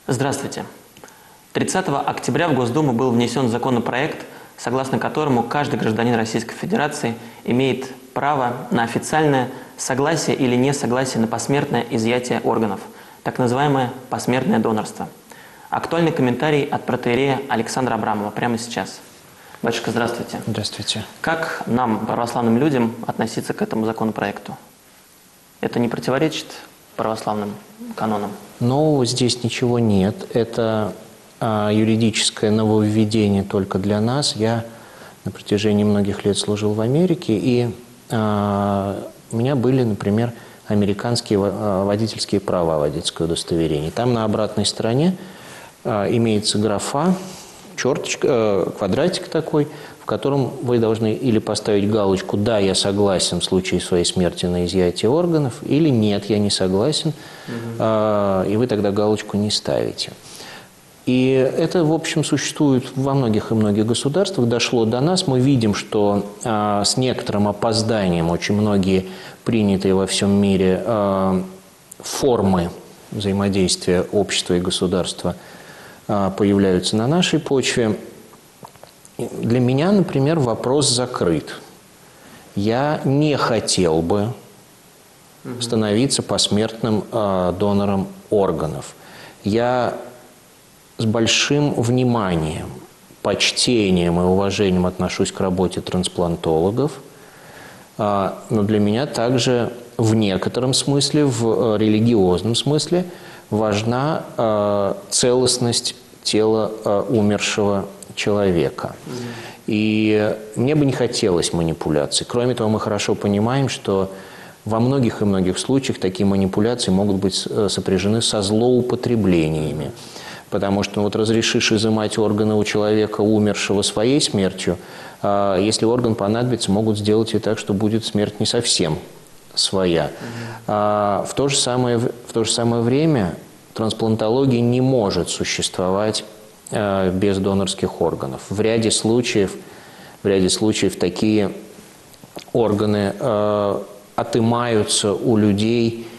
Здравствуйте. 30 октября в Госдуму был внесен законопроект, согласно которому каждый гражданин Российской Федерации имеет право на официальное согласие или несогласие на посмертное изъятие органов, так называемое посмертное донорство. Актуальный комментарий от протоиерея Александра Абрамова прямо сейчас. Батюшка, здравствуйте. Здравствуйте. Как нам, православным людям, относиться к этому законопроекту? Это не противоречит православным канонам? Ну, здесь ничего нет. Это юридическое нововведение только для нас. Я на протяжении многих лет служил в Америке, и у меня были, например, американские водительские права, водительское удостоверение. Там на обратной стороне имеется графа, черточка, квадратик такой, в котором вы должны или поставить галочку «Да, я согласен в случае своей смерти на изъятие органов», или «Нет, я не согласен», и вы тогда галочку не ставите. И это, в общем, существует во многих и многих государствах, дошло до нас. Мы видим, что с некоторым опозданием очень многие принятые во всем мире формы взаимодействия общества и государства появляются на нашей почве. Для меня, например, вопрос закрыт. Я не хотел бы становиться посмертным донором органов. Я с большим вниманием, почтением и уважением отношусь к работе трансплантологов, но для меня также в некотором смысле, в религиозном смысле, важна целостность тела умершего человека. И мне бы не хотелось манипуляций. Кроме того, мы хорошо понимаем, что во многих и многих случаях такие манипуляции могут быть сопряжены со злоупотреблениями. Потому что вот разрешишь изымать органы у человека, умершего своей смертью, если орган понадобится, могут сделать и так, что будет смерть не совсем своя. В то же самое время трансплантология не может существовать без донорских органов. В ряде случаев такие органы отымаются у людей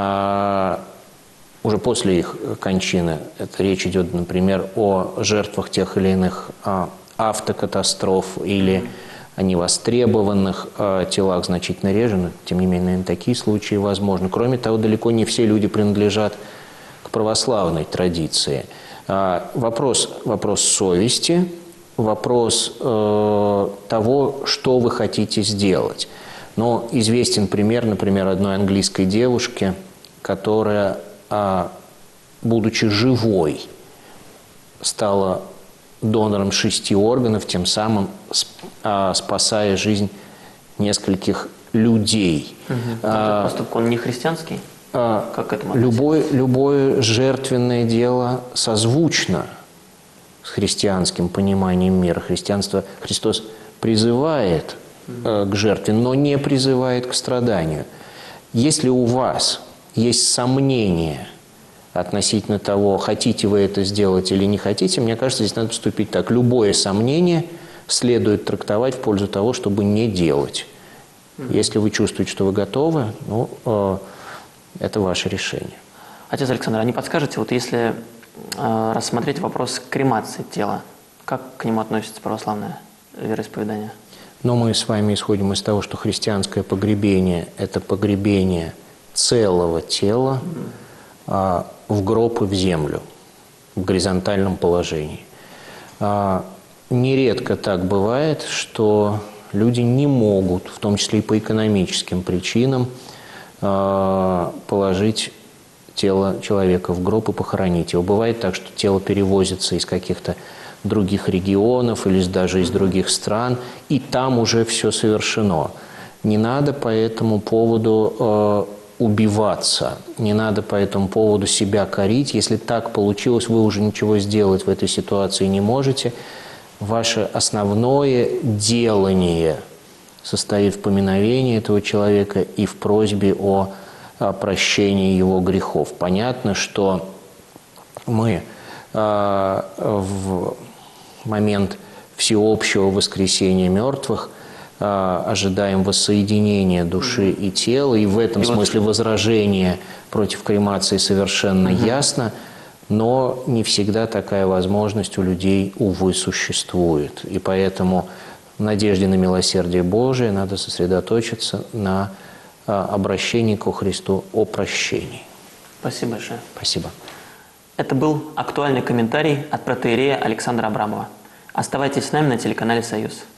уже после их кончины. Это речь идет, например, о жертвах тех или иных автокатастроф или о невостребованных телах значительно реже, но тем не менее, наверное, такие случаи возможны. Кроме того, далеко не все люди принадлежат к православной традиции. Вопрос совести, вопрос того, что вы хотите сделать. Но известен пример, например, одной английской девушки, которая, будучи живой, стала донором 6 органов, тем самым спасая жизнь нескольких людей. Этот поступок, он не христианский? Как к этому относиться? Любое жертвенное дело созвучно с христианским пониманием мира. Христос призывает к жертве, но не призывает к страданию. Если у вас есть сомнения относительно того, хотите вы это сделать или не хотите, мне кажется, здесь надо поступить так. Любое сомнение следует трактовать в пользу того, чтобы не делать. Если вы чувствуете, что вы готовы, это ваше решение. Отец Александр, а не подскажете, вот если рассмотреть вопрос кремации тела, как к нему относится православное вероисповедание? Но мы с вами исходим из того, что христианское погребение – это погребение целого тела в гроб и в землю, в горизонтальном положении. Нередко так бывает, что люди не могут, в том числе и по экономическим причинам, положить тело человека в гроб и похоронить его. Бывает так, что тело перевозится из каких-то других регионов или даже из других стран, и там уже все совершено. Не надо по этому поводу убиваться, не надо по этому поводу себя корить. Если так получилось, вы уже ничего сделать в этой ситуации не можете. Ваше основное делание состоит в поминовении этого человека и в просьбе о прощении его грехов. Понятно, что мы в момент всеобщего воскресения мертвых ожидаем воссоединения души и тела, и в этом смысле возражение против кремации совершенно ясно. но не всегда такая возможность у людей, увы, существует. И поэтому в надежде на милосердие Божие надо сосредоточиться на обращении ко Христу о прощении. Спасибо большое. Спасибо. Это был актуальный комментарий от протоиерея Александра Абрамова. Оставайтесь с нами на телеканале «Союз».